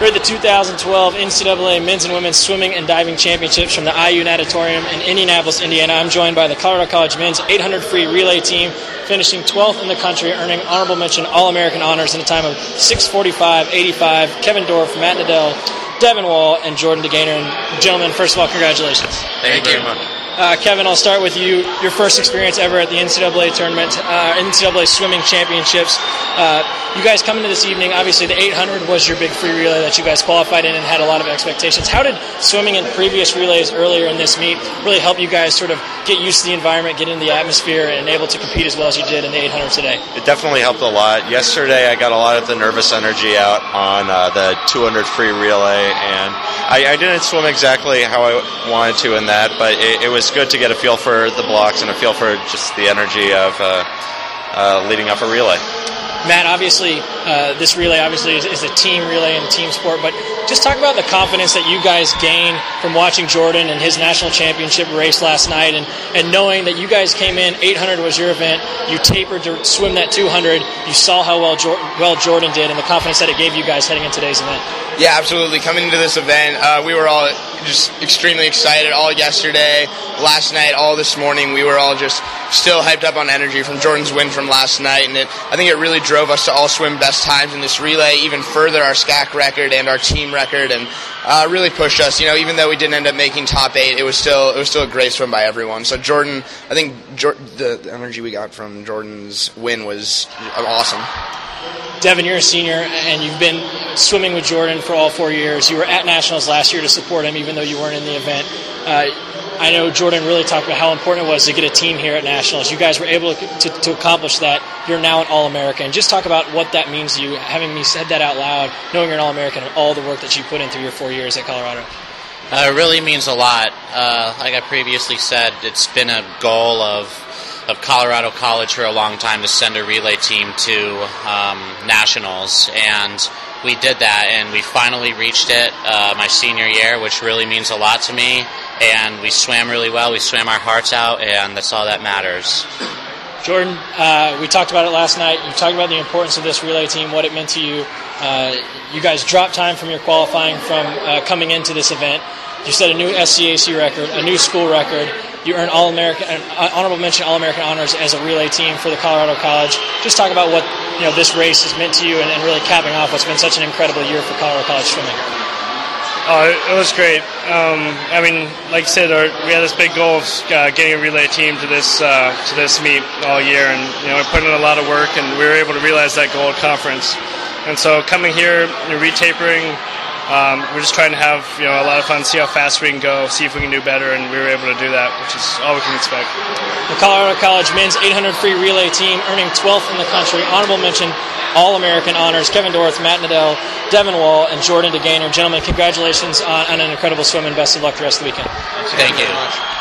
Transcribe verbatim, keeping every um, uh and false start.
We're at the two thousand twelve N C double A Men's and Women's Swimming and Diving Championships from the I U Natatorium in Indianapolis, Indiana. I'm joined by the Colorado College Men's eight hundred free relay team, finishing twelfth in the country, earning honorable mention All-American honors in a time of six forty-five eighty-five. Kevin Dorff, Matt Nadell, Devin Wall, and Jordan DeGaynor. And gentlemen, first of all, congratulations. Thank, Thank you very much. Uh, Kevin, I'll start with you. Your first experience ever at the N C double A tournament, uh, N C double A Swimming Championships. Uh, you guys come into this evening, obviously the eight hundred was your big free relay that you guys qualified in and had a lot of expectations. How did swimming in previous relays earlier in this meet really help you guys sort of get used to the environment, get into the atmosphere, and able to compete as well as you did in the eight hundred today? It definitely helped a lot. Yesterday I got a lot of the nervous energy out on uh, the two hundred free relay, and I, I didn't swim exactly how I wanted to in that, but it, it was good to get a feel for the blocks and a feel for just the energy of uh, uh, leading up a relay. Matt, obviously, uh, this relay obviously is, is a team relay and team sport, but just talk about the confidence that you guys gained from watching Jordan and his national championship race last night, and, and knowing that you guys came in, eight hundred was your event, you tapered to swim that two hundred, you saw how well, Jor- well Jordan did, and the confidence that it gave you guys heading into today's event. Yeah, absolutely. Coming into this event, uh, we were all just extremely excited all yesterday, last night, all this morning. We were all just still hyped up on energy from Jordan's win from last night, and it, I think it really drove us to all swim best times in this relay, even further our S C A C record and our team record, and uh, really pushed us. You know, even though we didn't end up making top eight, it was still it was still a great swim by everyone. So Jordan, I think Jor- the, the energy we got from Jordan's win was awesome. Devin, you're a senior, and you've been swimming with Jordan for all four years. You were at Nationals last year to support him, even though you weren't in the event. Uh, I know Jordan really talked about how important it was to get a team here at Nationals. You guys were able to, to, to accomplish that. You're now an All-American. Just talk about what that means to you, having me said that out loud, knowing you're an All-American and all the work that you put in through your four years at Colorado. Uh, it really means a lot. Uh, like I previously said, it's been a goal of of Colorado College for a long time to send a relay team to um, Nationals, and we did that, and we finally reached it uh, my senior year, which really means a lot to me, and we swam really well, we swam our hearts out, and that's all that matters. Jordan, uh, we talked about it last night. You talked about the importance of this relay team, what it meant to you. Uh, you guys dropped time from your qualifying from uh, coming into this event. You set a new S C A C record, a new school record. You earned All-American, uh, honorable mention All-American honors as a relay team for the Colorado College. Just talk about what you know this race has meant to you, and, and really capping off what's been such an incredible year for Colorado College swimming. Oh, it was great. Um, I mean, like you said, our, we had this big goal of uh, getting a relay team to this uh, to this meet all year, and you know, we put in a lot of work, and we were able to realize that goal at conference. And so, coming here, you know, retapering. Um, we're just trying to have you know a lot of fun, see how fast we can go, see if we can do better, and we were able to do that, which is all we can expect. The Colorado College Men's eight hundred free relay team earning twelfth in the country, honorable mention All-American honors, Kevin Dorff, Matt Nadell, Devin Wall, and Jordan DeGaynor. Gentlemen, congratulations on, on an incredible swim, and best of luck the rest of the weekend. Thank you.